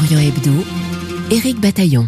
Orient Hebdo, Éric Bataillon.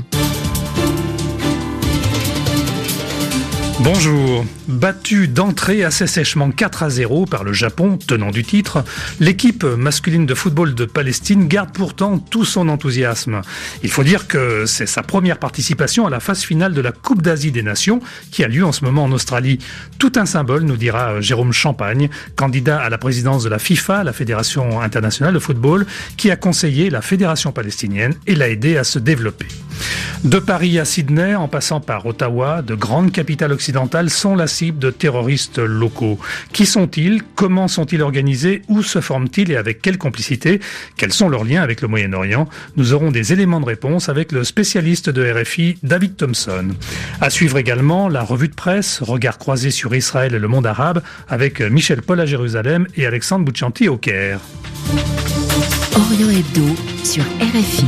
Bonjour. Battue d'entrée assez sèchement 4-0 par le Japon, tenant du titre, l'équipe masculine de football de Palestine garde pourtant tout son enthousiasme. Il faut dire que c'est sa première participation à la phase finale de la Coupe d'Asie des Nations qui a lieu en ce moment en Australie. Tout un symbole, nous dira Jérôme Champagne, candidat à la présidence de la FIFA, la Fédération internationale de football, qui a conseillé la Fédération palestinienne et l'a aidé à se développer. De Paris à Sydney, en passant par Ottawa, de grandes capitales occidentales sont la cible de terroristes locaux. Qui sont-ils? Comment sont-ils organisés? Où se forment-ils et avec quelle complicité? Quels sont leurs liens avec le Moyen-Orient? Nous aurons des éléments de réponse avec le spécialiste de RFI, David Thompson. À suivre également la revue de presse, regard croisé sur Israël et le monde arabe, avec Michel Paul à Jérusalem et Alexandre Bouchanti au Caire. Orient Hebdo sur RFI.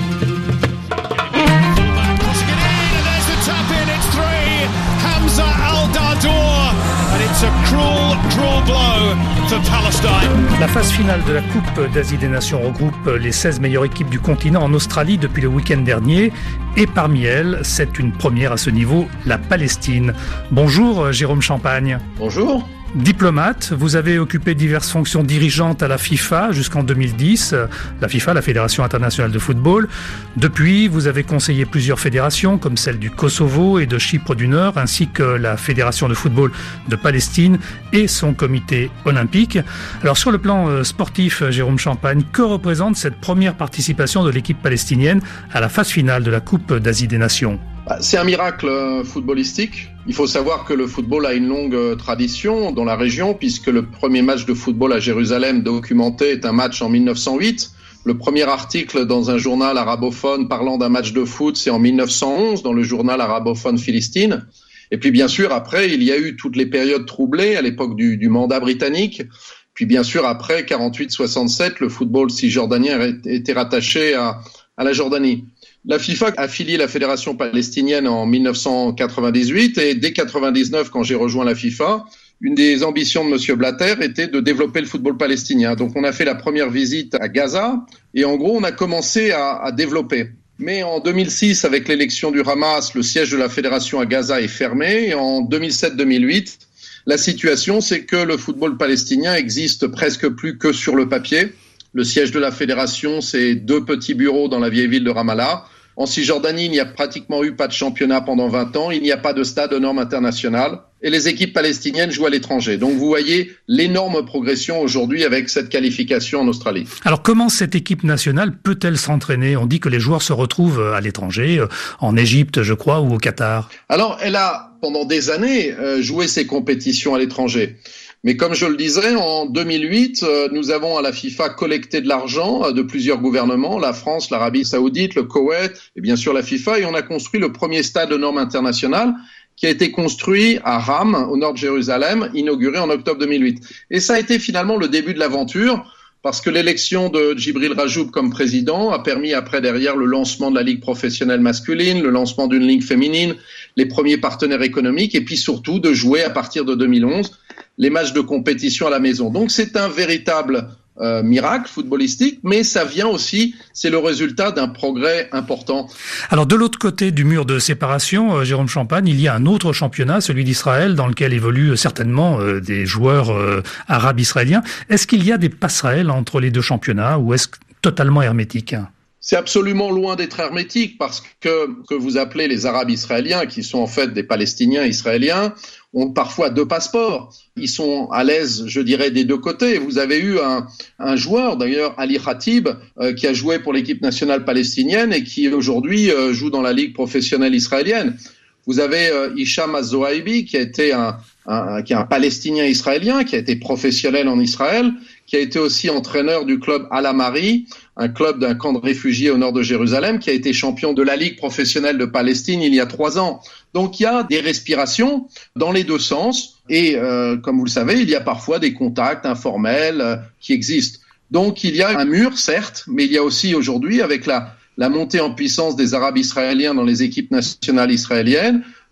La phase finale de la Coupe d'Asie des Nations regroupe les 16 meilleures équipes du continent en Australie depuis le week-end dernier. Et parmi elles, c'est une première à ce niveau, la Palestine. Bonjour Jérôme Champagne. Bonjour. Diplomate, vous avez occupé diverses fonctions dirigeantes à la FIFA jusqu'en 2010, la FIFA, la Fédération internationale de football. Depuis, vous avez conseillé plusieurs fédérations comme celle du Kosovo et de Chypre du Nord, ainsi que la Fédération de football de Palestine et son comité olympique. Alors sur le plan sportif, Jérôme Champagne, que représente cette première participation de l'équipe palestinienne à la phase finale de la Coupe d'Asie des Nations ? C'est un miracle footballistique. Il faut savoir que le football a une longue tradition dans la région, puisque le premier match de football à Jérusalem documenté est un match en 1908. Le premier article dans un journal arabophone parlant d'un match de foot, c'est en 1911 dans le journal arabophone Philistine. Et puis bien sûr, après, il y a eu toutes les périodes troublées à l'époque du mandat britannique. Puis bien sûr, après 48-67, le football cisjordanien était rattaché à la Jordanie. La FIFA a affilié la Fédération palestinienne en 1998 et dès 1999, quand j'ai rejoint la FIFA, une des ambitions de Monsieur Blatter était de développer le football palestinien. Donc on a fait la première visite à Gaza et en gros on a commencé à développer. Mais en 2006, avec l'élection du Hamas, le siège de la Fédération à Gaza est fermé et en 2007-2008, la situation c'est que le football palestinien existe presque plus que sur le papier. Le siège de la Fédération, c'est 2 petits bureaux dans la vieille ville de Ramallah. En Cisjordanie, il n'y a pratiquement eu pas de championnat pendant 20 ans. Il n'y a pas de stade aux normes internationales. Et les équipes palestiniennes jouent à l'étranger. Donc vous voyez l'énorme progression aujourd'hui avec cette qualification en Australie. Alors comment cette équipe nationale peut-elle s'entraîner? On dit que les joueurs se retrouvent à l'étranger, en Égypte, je crois, ou au Qatar. Alors elle a, pendant des années, joué ses compétitions à l'étranger. Mais comme je le disais, en 2008, nous avons à la FIFA collecté de l'argent de plusieurs gouvernements, la France, l'Arabie Saoudite, le Koweït et bien sûr la FIFA, et on a construit le premier stade aux normes internationales qui a été construit à Ram, au nord de Jérusalem, inauguré en octobre 2008. Et ça a été finalement le début de l'aventure, parce que l'élection de Djibril Rajoub comme président a permis après derrière le lancement de la ligue professionnelle masculine, le lancement d'une ligue féminine, les premiers partenaires économiques, et puis surtout de jouer à partir de 2011 les matchs de compétition à la maison. Donc c'est un véritable miracle footballistique, mais ça vient aussi, c'est le résultat d'un progrès important. Alors de l'autre côté du mur de séparation, Jérôme Champagne, il y a un autre championnat, celui d'Israël, dans lequel évoluent certainement des joueurs arabes israéliens. Est-ce qu'il y a des passerelles entre les deux championnats ou est-ce totalement hermétique ? C'est absolument loin d'être hermétique parce que vous appelez les Arabes israéliens, qui sont en fait des Palestiniens israéliens, ont parfois 2 passeports. Ils sont à l'aise, je dirais, des 2 côtés. Vous avez eu un joueur, d'ailleurs, Ali Khatib, qui a joué pour l'équipe nationale palestinienne et qui aujourd'hui joue dans la ligue professionnelle israélienne. Vous avez Hicham Az-Zohaibi, qui a été qui est un Palestinien israélien, qui a été professionnel en Israël, qui a été aussi entraîneur du club Al-Amari, un club d'un camp de réfugiés au nord de Jérusalem, qui a été champion de la Ligue professionnelle de Palestine il y a 3 ans. Donc il y a des respirations dans les 2 sens et comme vous le savez, il y a parfois des contacts informels qui existent. Donc il y a un mur, certes, mais il y a aussi aujourd'hui, avec la montée en puissance des Arabes israéliens dans les équipes nationales israéliennes,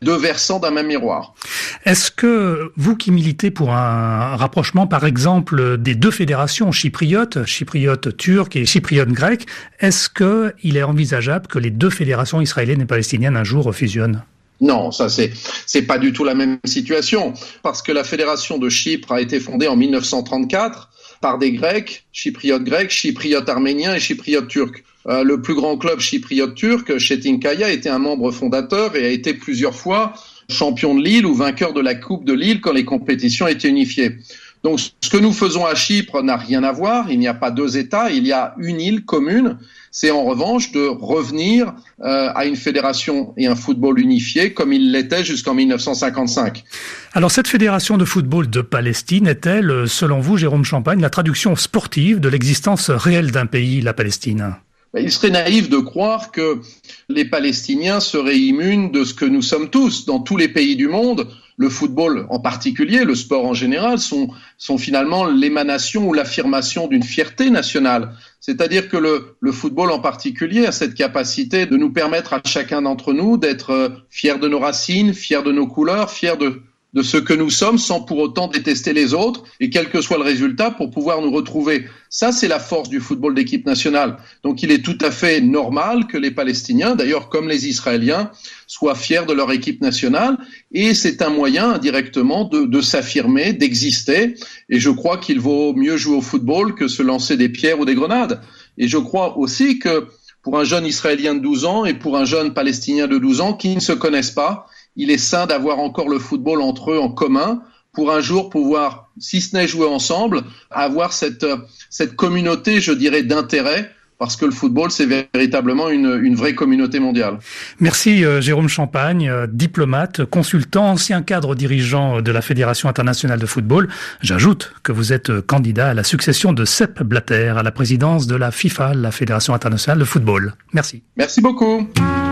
deux versants d'un même miroir. Est-ce que vous qui militez pour un rapprochement, par exemple, des deux fédérations chypriote turque et chypriote grecque, est-ce qu'il est envisageable que les deux fédérations israéliennes et palestiniennes un jour fusionnent ? Non, ça c'est pas du tout la même situation, parce que la fédération de Chypre a été fondée en 1934 par des Grecs, chypriotes arméniens et chypriotes turcs. Le plus grand club chypriote turc, Çetinkaya, était un membre fondateur et a été plusieurs fois champion de Lille ou vainqueur de la Coupe de Lille quand les compétitions étaient unifiées. Donc ce que nous faisons à Chypre n'a rien à voir, il n'y a pas deux États, il y a une île commune. C'est en revanche de revenir à une fédération et un football unifié comme il l'était jusqu'en 1955. Alors cette fédération de football de Palestine est-elle, selon vous, Jérôme Champagne, la traduction sportive de l'existence réelle d'un pays, la Palestine ? Il serait naïf de croire que les Palestiniens seraient immunes de ce que nous sommes tous. Dans tous les pays du monde, le football en particulier, le sport en général, sont finalement l'émanation ou l'affirmation d'une fierté nationale. C'est-à-dire que le football en particulier a cette capacité de nous permettre à chacun d'entre nous d'être fiers de nos racines, fiers de nos couleurs, fiers de ce que nous sommes sans pour autant détester les autres et quel que soit le résultat pour pouvoir nous retrouver. Ça, c'est la force du football d'équipe nationale. Donc il est tout à fait normal que les Palestiniens, d'ailleurs comme les Israéliens, soient fiers de leur équipe nationale et c'est un moyen indirectement de s'affirmer, d'exister et je crois qu'il vaut mieux jouer au football que se lancer des pierres ou des grenades. Et je crois aussi que pour un jeune Israélien de 12 ans et pour un jeune Palestinien de 12 ans qui ne se connaissent pas, il est sain d'avoir encore le football entre eux en commun pour un jour pouvoir, si ce n'est jouer ensemble, avoir cette communauté, je dirais, d'intérêt, parce que le football, c'est véritablement une vraie communauté mondiale. Merci Jérôme Champagne, diplomate, consultant, ancien cadre dirigeant de la Fédération internationale de football. J'ajoute que vous êtes candidat à la succession de Sepp Blatter à la présidence de la FIFA, la Fédération internationale de football. Merci. Merci beaucoup.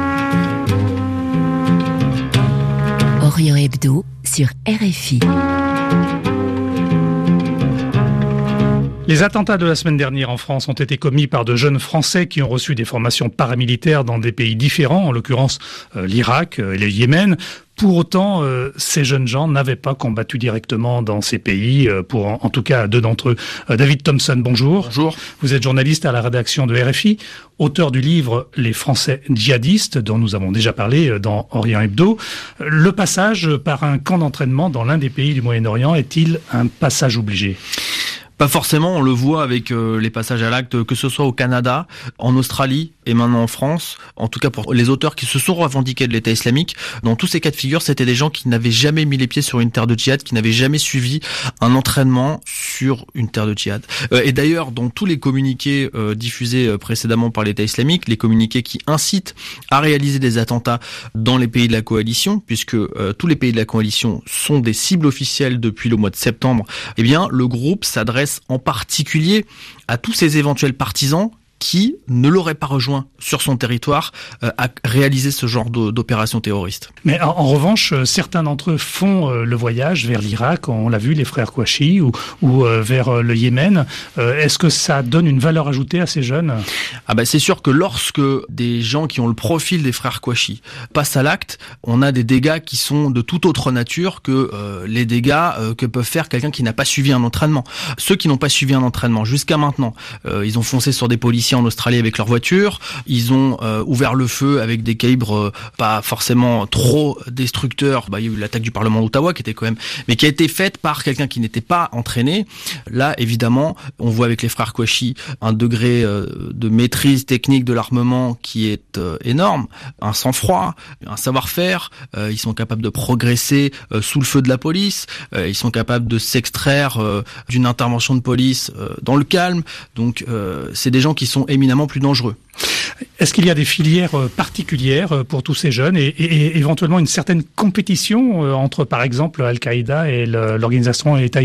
Orient Hebdo sur RFI. Les attentats de la semaine dernière en France ont été commis par de jeunes Français qui ont reçu des formations paramilitaires dans des pays différents, en l'occurrence l'Irak et le Yémen. Pour autant, ces jeunes gens n'avaient pas combattu directement dans ces pays, pour en tout cas deux d'entre eux. David Thompson, bonjour. Bonjour. Vous êtes journaliste à la rédaction de RFI, auteur du livre « Les Français djihadistes » dont nous avons déjà parlé dans Orient Hebdo. Le passage par un camp d'entraînement dans l'un des pays du Moyen-Orient est-il un passage obligé ? Pas forcément, on le voit avec les passages à l'acte, que ce soit au Canada, en Australie et maintenant en France. En tout cas pour les auteurs qui se sont revendiqués de l'État islamique, dans tous ces cas de figure, c'était des gens qui n'avaient jamais mis les pieds sur une terre de djihad, qui n'avaient jamais suivi un entraînement sur une terre de djihad. Et d'ailleurs, dans tous les communiqués diffusés précédemment par l'État islamique, les communiqués qui incitent à réaliser des attentats dans les pays de la coalition, puisque tous les pays de la coalition sont des cibles officielles depuis le mois de septembre, eh bien, le groupe s'adresse en particulier à tous ces éventuels partisans qui ne l'aurait pas rejoint sur son territoire à réaliser ce genre d'opération terroriste. Mais en revanche, certains d'entre eux font le voyage vers l'Irak, on l'a vu, les frères Kouachi, ou vers le Yémen. Est-ce que ça donne une valeur ajoutée à ces jeunes ? C'est sûr que lorsque des gens qui ont le profil des frères Kouachi passent à l'acte, on a des dégâts qui sont de toute autre nature que les dégâts que peuvent faire quelqu'un qui n'a pas suivi un entraînement. Ceux qui n'ont pas suivi un entraînement jusqu'à maintenant, ils ont foncé sur des policiers en Australie avec leur voiture, ils ont ouvert le feu avec des calibres pas forcément trop destructeurs. Il y a eu l'attaque du Parlement d'Ottawa qui était quand même, mais qui a été faite par quelqu'un qui n'était pas entraîné. Là, évidemment, on voit avec les frères Kouachi un degré de maîtrise technique de l'armement qui est énorme, un sang-froid, un savoir-faire. Ils sont capables de progresser sous le feu de la police. Ils sont capables de s'extraire d'une intervention de police dans le calme. Donc, c'est des gens qui sont éminemment plus dangereux. Est-ce qu'il y a des filières particulières pour tous ces jeunes et éventuellement une certaine compétition entre, par exemple, Al-Qaïda et l'organisation État islamique ?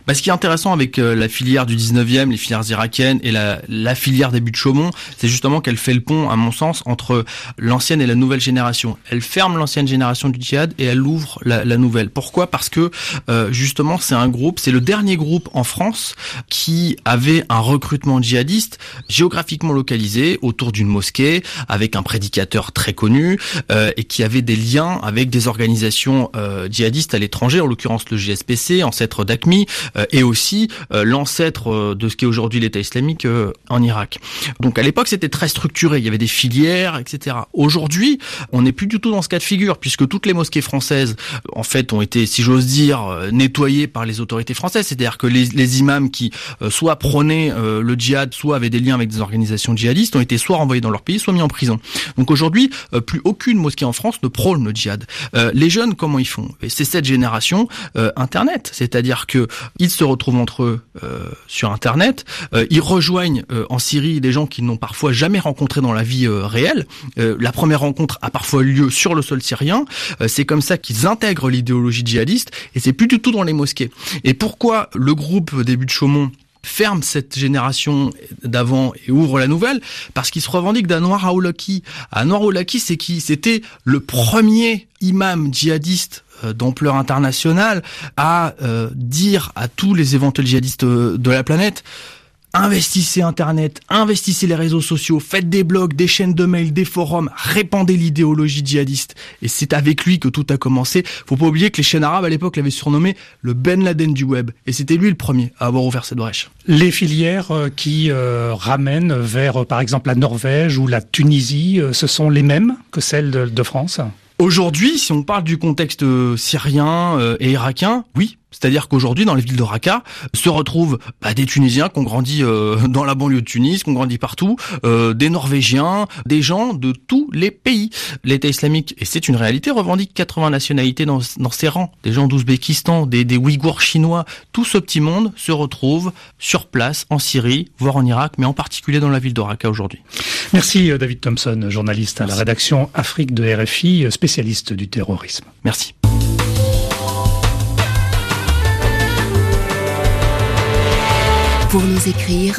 Ce qui est intéressant avec la filière du 19e, les filières irakiennes et la filière des buts de Chaumont, c'est justement qu'elle fait le pont, à mon sens, entre l'ancienne et la nouvelle génération. Elle ferme l'ancienne génération du djihad et elle ouvre la nouvelle. Pourquoi ? Parce que justement, c'est le dernier groupe en France qui avait un recrutement djihadiste géographiquement localisé autour d'une mosquée avec un prédicateur très connu et qui avait des liens avec des organisations djihadistes à l'étranger, en l'occurrence le GSPC, ancêtre d'AQMI, et aussi l'ancêtre de ce qu'est aujourd'hui l'État islamique en Irak. Donc à l'époque, c'était très structuré, il y avait des filières, etc. Aujourd'hui, on n'est plus du tout dans ce cas de figure, puisque toutes les mosquées françaises, en fait, ont été, si j'ose dire, nettoyées par les autorités françaises, c'est-à-dire que les imams qui soit prônaient le djihad, soit avaient des liens avec des organisations djihadistes, ont été soit renvoyés dans leur pays, soit mis en prison. Donc aujourd'hui, plus aucune mosquée en France ne prône le djihad. Les jeunes, comment ils font ? Et c'est cette génération Internet, c'est-à-dire que ils se retrouvent entre eux sur Internet, ils rejoignent en Syrie des gens qu'ils n'ont parfois jamais rencontrés dans la vie réelle. La première rencontre a parfois eu lieu sur le sol syrien. C'est comme ça qu'ils intègrent l'idéologie djihadiste et c'est plus du tout dans les mosquées. Et pourquoi le groupe des buts de Chaumont ferme cette génération d'avant et ouvre la nouvelle? Parce qu'il se revendique d'Anwar Awlaki. Anwar Awlaki, c'est qui? C'était le premier imam djihadiste d'ampleur internationale à dire à tous les éventuels djihadistes de la planète: investissez Internet, investissez les réseaux sociaux, faites des blogs, des chaînes de mails, des forums, répandez l'idéologie djihadiste. Et c'est avec lui que tout a commencé. Faut pas oublier que les chaînes arabes à l'époque l'avaient surnommé le Ben Laden du web. Et c'était lui le premier à avoir ouvert cette brèche. Les filières qui ramènent vers, par exemple, la Norvège ou la Tunisie, ce sont les mêmes que celles de France ? Aujourd'hui, si on parle du contexte syrien et irakien, oui. C'est-à-dire qu'aujourd'hui, dans les villes de Raqqa, se retrouvent des Tunisiens qui ont grandi dans la banlieue de Tunis, qui ont grandi partout, des Norvégiens, des gens de tous les pays. L'État islamique, et c'est une réalité, revendique 80 nationalités dans ses rangs. Des gens d'Ouzbékistan, des Ouïghours chinois, tout ce petit monde se retrouve sur place en Syrie, voire en Irak, mais en particulier dans la ville de Raqqa aujourd'hui. Merci David Thompson, journaliste à la rédaction Afrique de RFI, spécialiste du terrorisme. Merci. Pour nous écrire,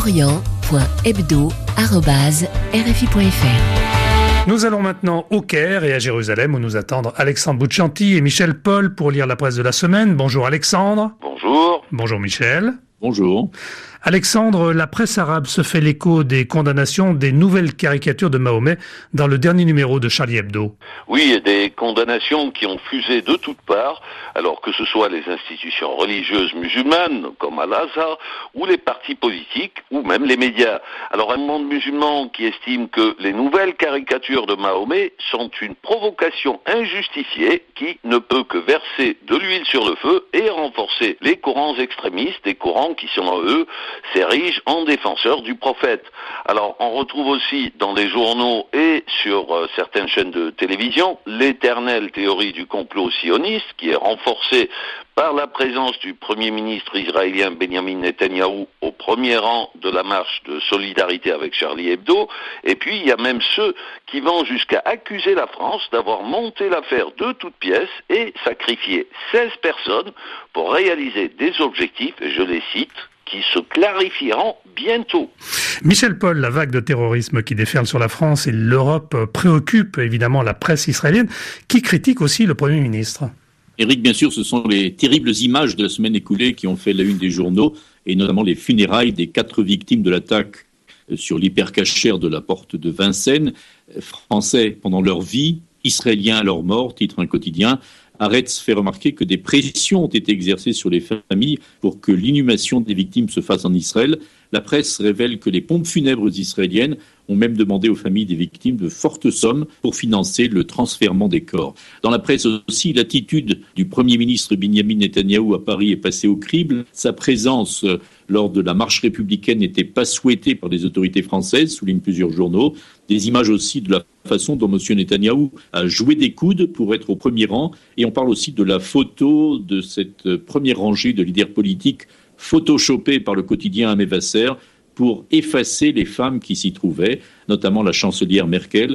orient.hebdo@rfi.fr. Nous allons maintenant au Caire et à Jérusalem où nous attendent Alexandre Bouchanti et Michel Paul pour lire la presse de la semaine. Bonjour Alexandre. Bonjour. Bonjour Michel. Bonjour. Alexandre, la presse arabe se fait l'écho des condamnations des nouvelles caricatures de Mahomet dans le dernier numéro de Charlie Hebdo. Oui, et des condamnations qui ont fusé de toutes parts, alors que ce soit les institutions religieuses musulmanes, comme Al-Azhar, ou les partis politiques, ou même les médias. Alors un monde musulman qui estime que les nouvelles caricatures de Mahomet sont une provocation injustifiée qui ne peut que verser de l'huile sur le feu et renforcer les courants extrémistes, des courants qui, selon eux, s'érigent en défenseurs du prophète. Alors, on retrouve aussi dans les journaux et sur certaines chaînes de télévision l'éternelle théorie du complot sioniste qui est renforcée par la présence du Premier ministre israélien Benjamin Netanyahou au premier rang de la marche de solidarité avec Charlie Hebdo. Et puis, il y a même ceux qui vont jusqu'à accuser la France d'avoir monté l'affaire de toutes pièces et sacrifié 16 personnes pour réaliser des objectifs, et je les cite, qui se clarifieront bientôt. Michel Paul, la vague de terrorisme qui déferle sur la France et l'Europe préoccupe évidemment la presse israélienne, qui critique aussi le Premier ministre. Éric, bien sûr, ce sont les terribles images de la semaine écoulée qui ont fait la une des journaux, et notamment les funérailles des 4 victimes de l'attaque sur l'hypercachère de la porte de Vincennes, français pendant leur vie, israéliens à leur mort, titre un quotidien. Haaretz fait remarquer que des pressions ont été exercées sur les familles pour que l'inhumation des victimes se fasse en Israël. La presse révèle que les pompes funèbres israéliennes ont même demandé aux familles des victimes de fortes sommes pour financer le transfèrement des corps. Dans la presse aussi, l'attitude du Premier ministre Benjamin Netanyahou à Paris est passée au crible. Sa présence lors de la marche républicaine n'était pas souhaitée par les autorités françaises, soulignent plusieurs journaux. Des images aussi de la façon dont M. Netanyahou a joué des coudes pour être au premier rang. Et on parle aussi de la photo de cette première rangée de leaders politiques photoshopée par le quotidien Amé Vasser pour effacer les femmes qui s'y trouvaient, notamment la chancelière Merkel.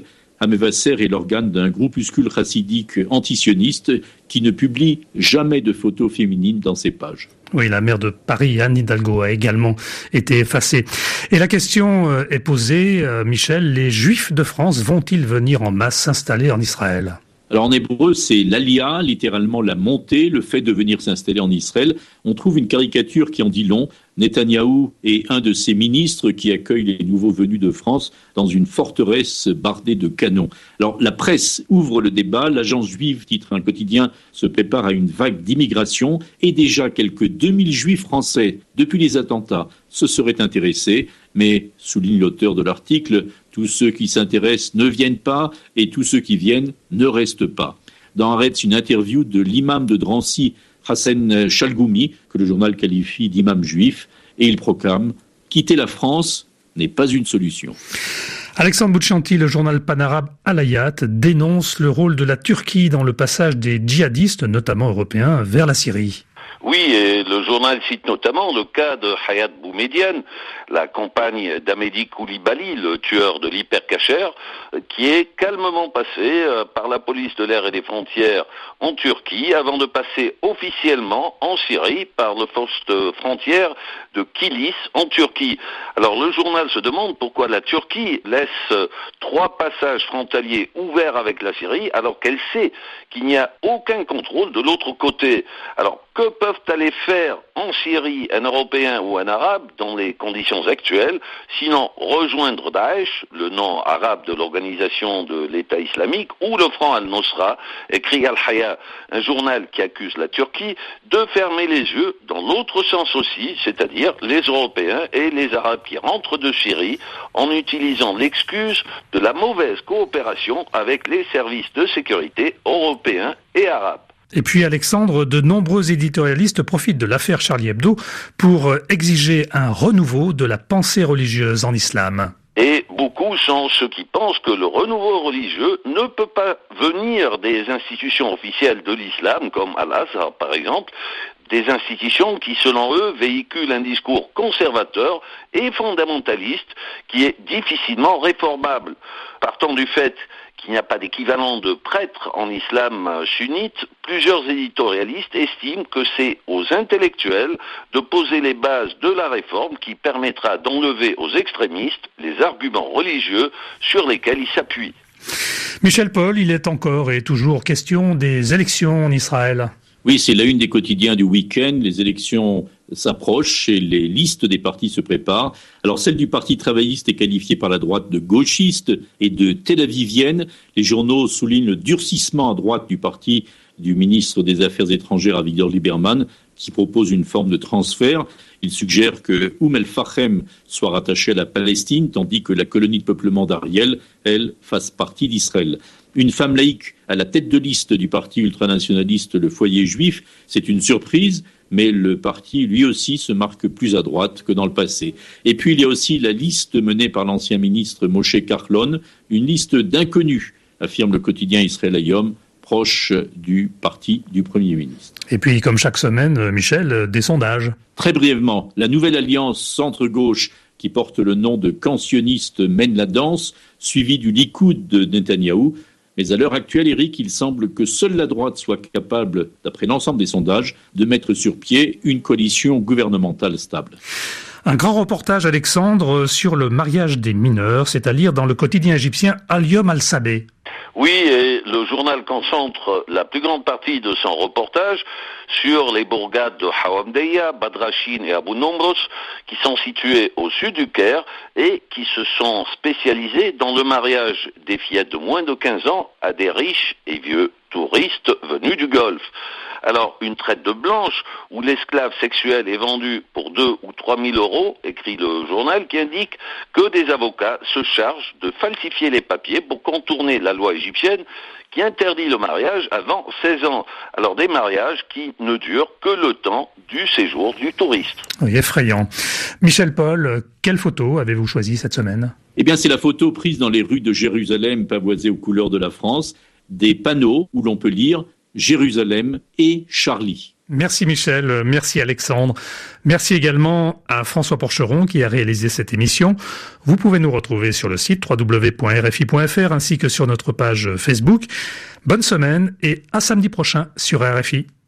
Hamevasser est l'organe d'un groupuscule chassidique antisioniste qui ne publie jamais de photos féminines dans ses pages. Oui, la maire de Paris, Anne Hidalgo, a également été effacée. Et la question est posée, Michel, les Juifs de France vont-ils venir en masse s'installer en Israël ? Alors en hébreu, c'est l'alia, littéralement la montée, le fait de venir s'installer en Israël. On trouve une caricature qui en dit long. Netanyahou est un de ces ministres qui accueillent les nouveaux venus de France dans une forteresse bardée de canons. Alors la presse ouvre le débat, l'agence juive, titre un quotidien, se prépare à une vague d'immigration et déjà quelques 2000 juifs français, depuis les attentats, se seraient intéressés. Mais, souligne l'auteur de l'article, tous ceux qui s'intéressent ne viennent pas et tous ceux qui viennent ne restent pas. Dans Haaretz, une interview de l'imam de Drancy, Hassan Chalgoumi, que le journal qualifie d'imam juif, et il proclame « Quitter la France n'est pas une solution ». Alexandre Bouchanti, le journal panarabe Al-Hayat, dénonce le rôle de la Turquie dans le passage des djihadistes, notamment européens, vers la Syrie. Oui, et le journal cite notamment le cas de Hayat Boumediene, la compagne d'Amédi Koulibaly, le tueur de l'hypercacher, qui est calmement passé par la police de l'air et des frontières en Turquie avant de passer officiellement en Syrie par le poste frontière de Kilis en Turquie. Alors le journal se demande pourquoi la Turquie laisse 3 passages frontaliers ouverts avec la Syrie alors qu'elle sait qu'il n'y a aucun contrôle de l'autre côté. Alors que peuvent aller faire en Syrie un Européen ou un Arabe dans les conditions actuelles, sinon rejoindre Daesh, le nom arabe de l'organisation de l'État islamique, ou le Front al-Nosra, écrit Al-Hayat, un journal qui accuse la Turquie de fermer les yeux dans l'autre sens aussi, c'est-à-dire les Européens et les Arabes qui rentrent de Syrie en utilisant l'excuse de la mauvaise coopération avec les services de sécurité européens et arabes. Et puis Alexandre, de nombreux éditorialistes profitent de l'affaire Charlie Hebdo pour exiger un renouveau de la pensée religieuse en islam. Et beaucoup sont ceux qui pensent que le renouveau religieux ne peut pas venir des institutions officielles de l'islam, comme Al-Azhar par exemple, des institutions qui, selon eux, véhiculent un discours conservateur et fondamentaliste qui est difficilement réformable. Partant du fait qu'il n'y a pas d'équivalent de prêtre en islam sunnite, plusieurs éditorialistes estiment que c'est aux intellectuels de poser les bases de la réforme qui permettra d'enlever aux extrémistes les arguments religieux sur lesquels ils s'appuient. Michel Paul, il est encore et toujours question des élections en Israël. Oui, c'est la une des quotidiens du week-end. Les élections s'approchent et les listes des partis se préparent. Alors, celle du Parti travailliste est qualifiée par la droite de gauchiste et de tel-avivienne. Les journaux soulignent le durcissement à droite du parti du ministre des Affaires étrangères Avigdor Lieberman, qui propose une forme de transfert. Il suggère que el-Fachem soit rattaché à la Palestine, tandis que la colonie de peuplement d'Ariel, elle, fasse partie d'Israël. Une femme laïque à la tête de liste du parti ultranationaliste Le Foyer Juif, c'est une surprise, mais le parti, lui aussi, se marque plus à droite que dans le passé. Et puis, il y a aussi la liste menée par l'ancien ministre Moshe Kahlon, une liste d'inconnus, affirme le quotidien Israël Hayom, proche du parti du Premier ministre. Et puis, comme chaque semaine, Michel, des sondages. Très brièvement, la nouvelle alliance centre-gauche qui porte le nom de camp sioniste mène la danse, suivie du Likoud de Netanyahou. Mais à l'heure actuelle, Eric, il semble que seule la droite soit capable, d'après l'ensemble des sondages, de mettre sur pied une coalition gouvernementale stable. Un grand reportage, Alexandre, sur le mariage des mineurs, c'est à lire dans le quotidien égyptien Al-Yom Al-Sabeh. Oui, et le journal concentre la plus grande partie de son reportage sur les bourgades de Hawamdeya, Badrachin et Abu Nombros, qui sont situées au sud du Caire et qui se sont spécialisées dans le mariage des fillettes de moins de 15 ans à des riches et vieux touristes venus du Golfe. Alors, une traite de blanche où l'esclave sexuel est vendu pour 2 ou 3 000 euros, écrit le journal, qui indique que des avocats se chargent de falsifier les papiers pour contourner la loi égyptienne qui interdit le mariage avant 16 ans. Alors, des mariages qui ne durent que le temps du séjour du touriste. Oui, effrayant. Michel Paul, quelle photo avez-vous choisie cette semaine ? Eh bien, c'est la photo prise dans les rues de Jérusalem, pavoisées aux couleurs de la France, des panneaux où l'on peut lire Jérusalem et Charlie. Merci Michel, merci Alexandre. Merci également à François Porcheron qui a réalisé cette émission. Vous pouvez nous retrouver sur le site www.rfi.fr ainsi que sur notre page Facebook. Bonne semaine et à samedi prochain sur RFI.